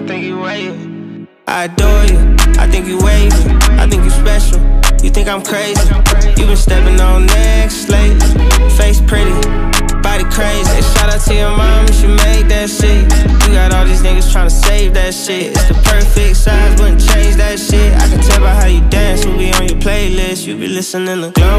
think you wavy. I adore you, I think you wavy. I think you special, you think I'm crazy. You been stepping on next lately. Face pretty, body crazy. Hey, shout out to your mom, she made that shit. You got all these niggas tryna save that shit. It's the perfect size, wouldn't change that shit. I can tell by how you dance, we'll be on your playlist. You be listening to Glow,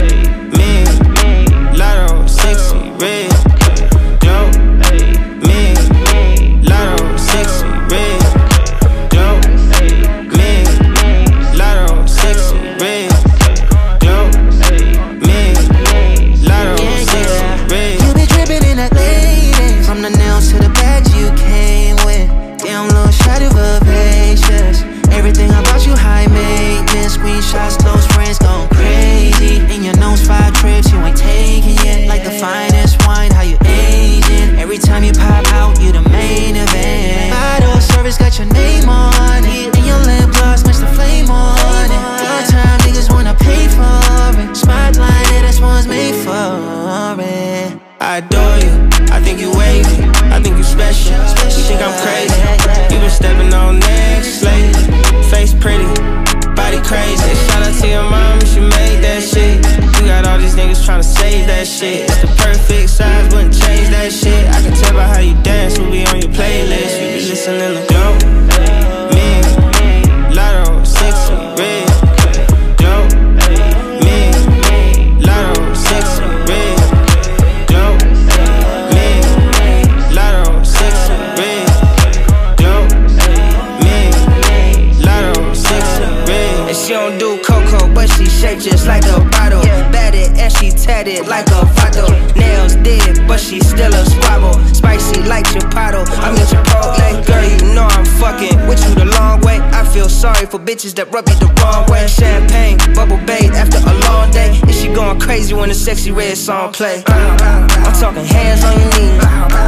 me, Lotto, 60, red. Glow, me, Lotto, 60, red. Glow, me, Lotto, 60, red. Glow, me, Lotto, 60, red. You be dripping in that lady. From the nails to the bags you came with. Damn, little shot of vivacious. Everything about you high maintenance. Screenshots, close friends going crazy. In your nose, 5 trips, you ain't taking yet. Like the finest wine, how you aging. Every time you pop out, you the main event. Bottle service got your name on it. And your lip gloss match the flame on it. One time niggas wanna pay for it. Spotlight, yeah, that's one's made for it. I adore you, I think you wavy. I think you special, you think I'm crazy. You been stepping on next lately. Face pretty, body crazy. Shout out to your mom, she made that shit. You got all these niggas tryna save that shit. It's the perfect size, wouldn't change that shit. I can tell by how you dance, we'll be on your playlist. You be listening to Glow, me, Lotto, 60, red. Glow, me, Lotto, 60, red. Glow, me, Lotto, 60, red. Glow, me, Lotto, 60, red. And she don't do cocoa, but she shake just like a bottle. Batted and she tatted like a vato. Nails dead, but she still a squabble. Spicy like Chipotle, I'm in Chipotle. Girl, you know I'm fucking with you the long way. I feel sorry for bitches that rub you the wrong way. Champagne, bubble bathe after a long day. And she going crazy when the sexy red song play. I'm talking hands on your knees,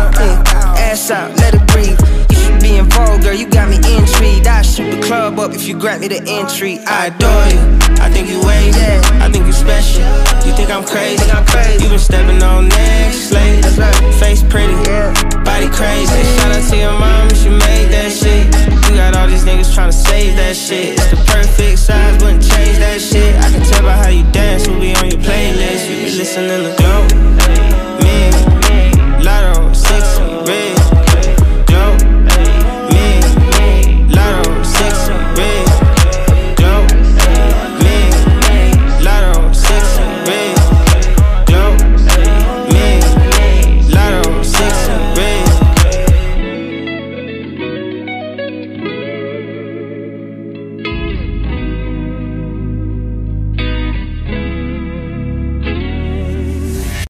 ass out, let it breathe. You should be in Vogue, girl, you got me intrigued. I shoot the club up if you grant me the entry. I adore you, I think you wavy. I think you special, you think I'm crazy. You been stepping on next lately. Face pretty,